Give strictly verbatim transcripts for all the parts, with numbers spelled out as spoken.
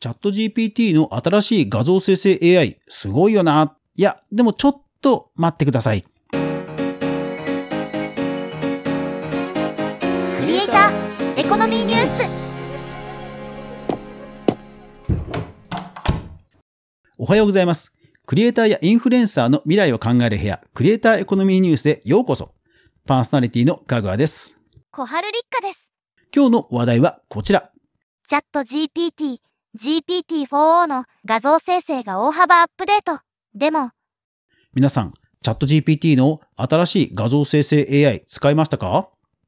チャット ジーピーティー の新しい画像生成 エーアイ、すごいよな。いや、でもちょっと待ってください。クリエイターエコノミーニュース。 おはようございます。クリエイターやインフルエンサーの未来を考える部屋、クリエイターエコノミーニュースへようこそ。パーソナリティのかぐわです。 小春立花です。 今日の話題はこちら。 チャット ジーピーティー、ジーピーティーフォーオー の画像生成が大幅アップデート。でも、 皆さん、チャット ジーピーティー の新しい画像生成 エーアイ 使いましたか？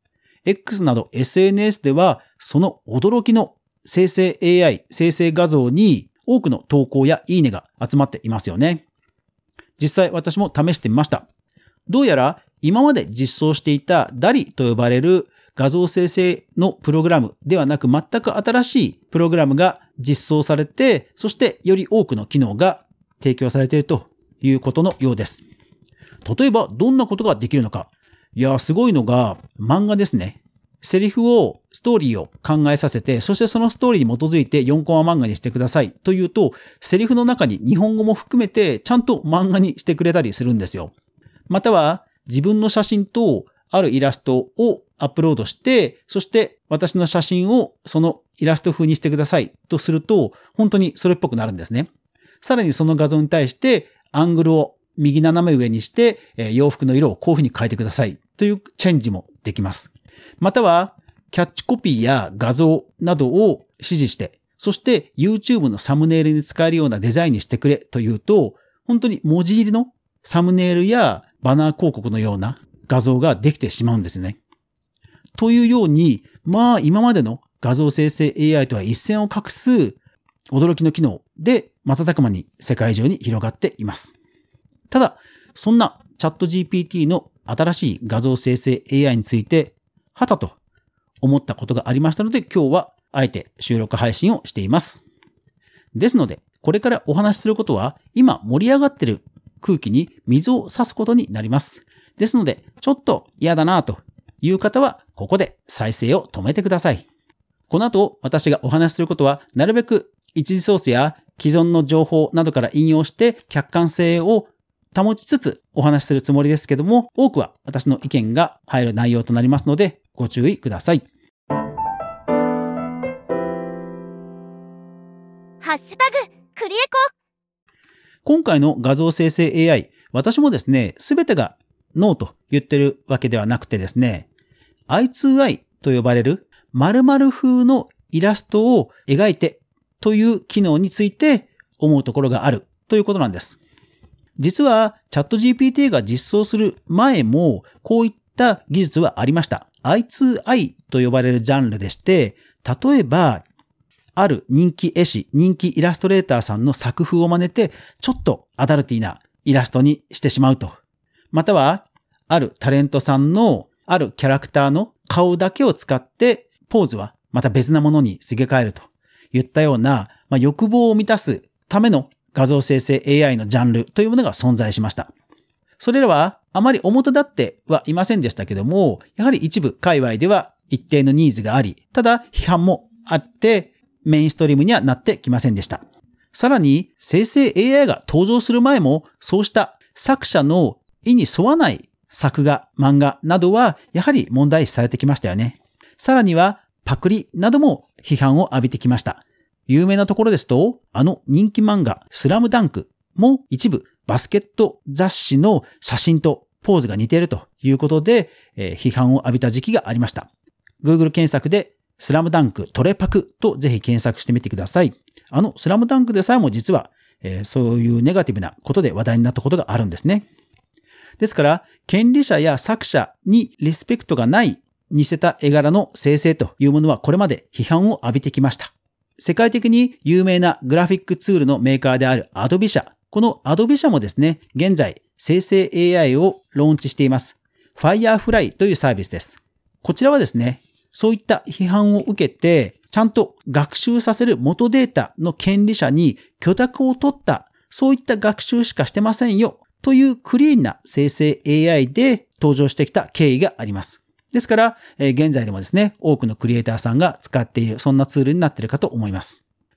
X など エスエヌエス では、その驚きの生成 エーアイ、生成画像に多くの投稿やいいねが集まっていますよね。実際私も試してみました。どうやら今まで実装していた ダリ と呼ばれる画像生成のプログラムではなく、全く新しいプログラムが実装されて、そしてより多くの機能が提供されているということのようです。例えばどんなことができるのか。いや、すごいのが漫画ですね。セリフを、ストーリーを考えさせて、そしてそのストーリーに基づいてよんコマ漫画にしてくださいというと、セリフの中に日本語も含めてちゃんと漫画にしてくれたりするんですよ。または自分の写真とあるイラストをアップロードして、そして私の写真をそのイラスト風にしてくださいとすると、本当にそれっぽくなるんですね。さらにその画像に対してアングルを右斜め上にして、洋服の色をこういう風に変えてくださいというチェンジもできます。またはキャッチコピーや画像などを指示して、そして YouTube のサムネイルに使えるようなデザインにしてくれというと、本当に文字入りのサムネイルやバナー広告のような画像ができてしまうんですね。というように、まあ今までの画像生成 エーアイ とは一線を画す驚きの機能で瞬く間に世界中に広がっています。ただ、そんなチャット ジーピーティー の新しい画像生成 エーアイ について、はたと思ったことがありましたので、今日はあえて収録配信をしています。ですので、これからお話しすることは、今盛り上がっている空気に水を差すことになります。ですので、ちょっと嫌だなという方は、ここで再生を止めてください。この後、私がお話しすることは、なるべく一次ソースや既存の情報などから引用して客観性を保ちつつお話しするつもりですけども、多くは私の意見が入る内容となりますので、ご注意ください。 ハッシュタグクリエコ。 今回の画像生成 エーアイ、私もですね、すべてがノーと言ってるわけではなくてですね、アイツーアイ と呼ばれる〇〇風のイラストを描いてという機能について思うところがあるということなんです。実はチャット ジーピーティー が実装する前もこういった技術はありました。アイツーアイ と呼ばれるジャンルでして、例えばある人気絵師、人気イラストレーターさんの作風を真似てちょっとアダルティーなイラストにしてしまうと。またはあるタレントさんのあるキャラクターの顔だけを使ってポーズはまた別なものにすげ替えるといったような、まあ、欲望を満たすための画像生成 エーアイ のジャンルというものが存在しました。それらはあまり表立ってはいませんでしたけども、やはり一部界隈では一定のニーズがあり、ただ批判もあってメインストリームにはなってきませんでした。さらに生成 エーアイ が登場する前も、そうした作者の意に沿わない作画、漫画などはやはり問題視されてきましたよね。さらにはパクリなども批判を浴びてきました。有名なところですと、あの人気漫画スラムダンクも一部バスケット雑誌の写真とポーズが似ているということで、えー、批判を浴びた時期がありました。Google 検索でスラムダンクトレパクとぜひ検索してみてください。あのスラムダンクでさえも実は、えー、そういうネガティブなことで話題になったことがあるんですね。ですから、権利者や作者にリスペクトがない似せた絵柄の生成というものはこれまで批判を浴びてきました。世界的に有名なグラフィックツールのメーカーである Adobe 社。この Adobe 社もですね、現在生成 エーアイ をローンチしています。Firefly というサービスです。こちらはですね、そういった批判を受けて、ちゃんと学習させる元データの権利者に許諾を取った、そういった学習しかしてませんよというクリーンな生成 エーアイ で登場してきた経緯があります。ですから、えー、現在でもですね、多くのクリエイターさんが使っている、そんなツールになっているかと思います。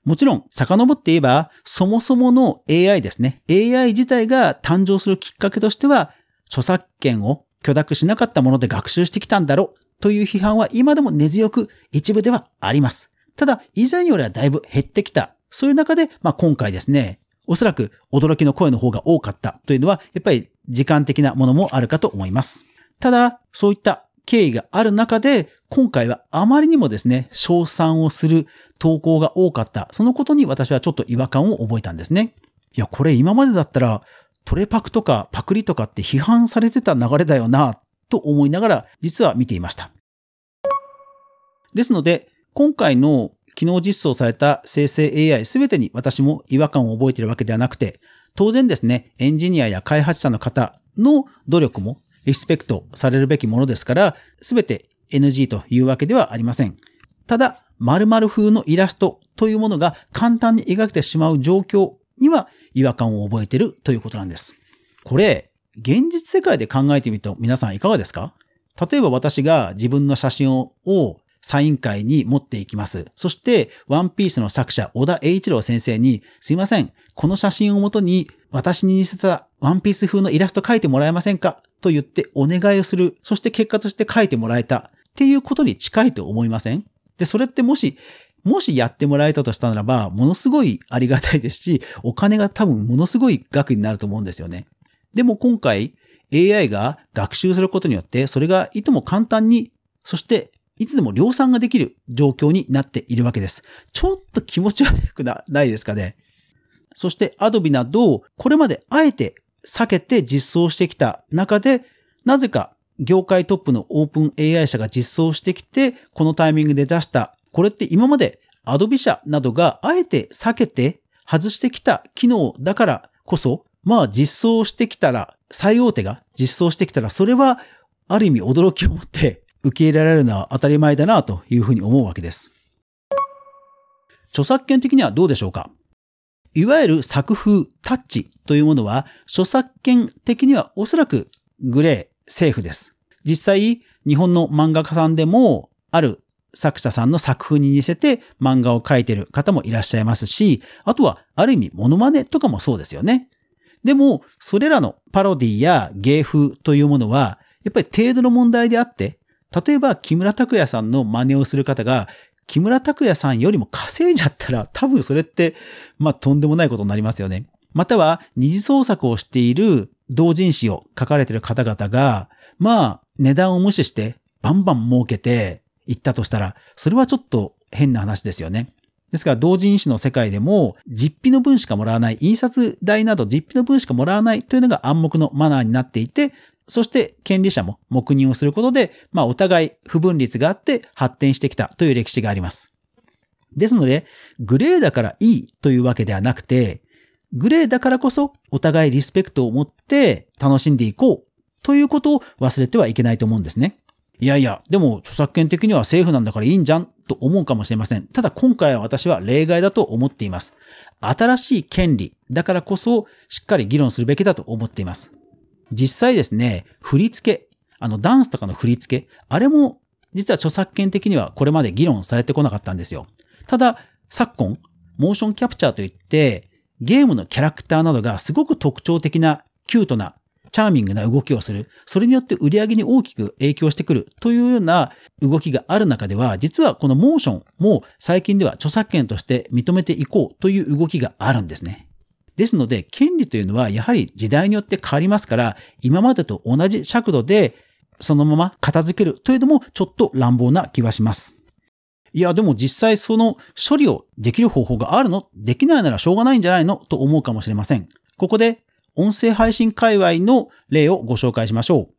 もちろん、遡って言えば、そもそもの エーアイ ですね。エーアイ 自体が誕生するきっかけとしては、著作権を許諾しなかったもので学習してきたんだろうという批判は今でも根強く一部ではあります。ただ、以前よりはだいぶ減ってきた。そういう中で、まあ今回ですね、おそらく驚きの声の方が多かったというのは、やっぱり時間的なものもあるかと思います。ただ、そういった経緯がある中で、今回はあまりにもですね、称賛をする投稿が多かった。そのことに私はちょっと違和感を覚えたんですね。いや、これ今までだったら、トレパクとかパクリとかって批判されてた流れだよな、と思いながら、実は見ていました。ですので、今回の機能実装された生成 エーアイ すべてに私も違和感を覚えているわけではなくて、当然ですね、エンジニアや開発者の方の努力もリスペクトされるべきものですから、すべて エヌジー というわけではありません。ただ、〇〇風のイラストというものが簡単に描けてしまう状況には違和感を覚えているということなんです。これ、現実世界で考えてみると皆さんいかがですか？例えば私が自分の写真をサイン会に持っていきます。そして、ワンピースの作者、小田栄一郎先生に、すいません、この写真をもとに私に似せたワンピース風のイラスト描いてもらえませんかと言ってお願いをする。そして結果として描いてもらえたっていうことに近いと思いません？で、それってもし、もしやってもらえたとしたならば、ものすごいありがたいですし、お金が多分ものすごい額になると思うんですよね。でも今回、エーアイ が学習することによって、それがいとも簡単に、そしていつでも量産ができる状況になっているわけです。ちょっと気持ち悪くな、ないですかね。そして Adobe など、これまであえて避けて実装してきた中で、なぜか業界トップのオープン エーアイ 社が実装してきて、このタイミングで出した、これって今まで Adobe 社などがあえて避けて外してきた機能だからこそ、まあ実装してきたら、最大手が実装してきたら、それはある意味驚きを持って受け入れられるのは当たり前だなというふうに思うわけです。著作権的にはどうでしょうか？いわゆる作風、タッチというものは、著作権的にはおそらくグレー、セーフです。実際、日本の漫画家さんでも、ある作者さんの作風に似せて漫画を描いている方もいらっしゃいますし、あとはある意味モノマネとかもそうですよね。でも、それらのパロディや芸風というものは、やっぱり程度の問題であって、例えば木村拓哉さんの真似をする方が、木村拓哉さんよりも稼いじゃったら、多分それって、まあとんでもないことになりますよね。または、二次創作をしている同人誌を書かれている方々が、まあ値段を無視してバンバン儲けていったとしたら、それはちょっと変な話ですよね。ですから同人誌の世界でも実費の分しかもらわない、印刷代など実費の分しかもらわないというのが暗黙のマナーになっていて、そして権利者も黙認をすることで、まあお互い不分率があって発展してきたという歴史があります。ですので、グレーだからいいというわけではなくて、グレーだからこそお互いリスペクトを持って楽しんでいこうということを忘れてはいけないと思うんですね。いやいや、でも著作権的にはセーフなんだからいいんじゃんと思うかもしれません。ただ今回は私は例外だと思っています。新しい権利だからこそしっかり議論するべきだと思っています。実際ですね、振り付け、あのダンスとかの振り付け、あれも実は著作権的にはこれまで議論されてこなかったんですよ。ただ昨今、モーションキャプチャーといってゲームのキャラクターなどがすごく特徴的なキュートなチャーミングな動きをする。それによって売り上げに大きく影響してくるというような動きがある中では、実はこのモーションも最近では著作権として認めていこうという動きがあるんですね。ですので、権利というのはやはり時代によって変わりますから、今までと同じ尺度でそのまま片付けるというのもちょっと乱暴な気はします。いや、でも実際その処理をできる方法があるの？できないならしょうがないんじゃないの？と思うかもしれません。ここで音声配信界隈の例をご紹介しましょう。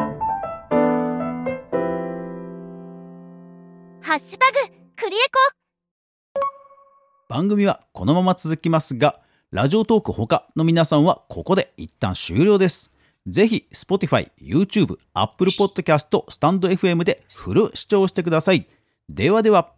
ハッシュタグクリエコ。 番組はこのまま続きますが、ラジオトーク他の皆さんはここで一旦終了です。ぜひ Spotify、YouTube、Apple Podcast、スタンド エフエム でフル視聴してください。ではでは。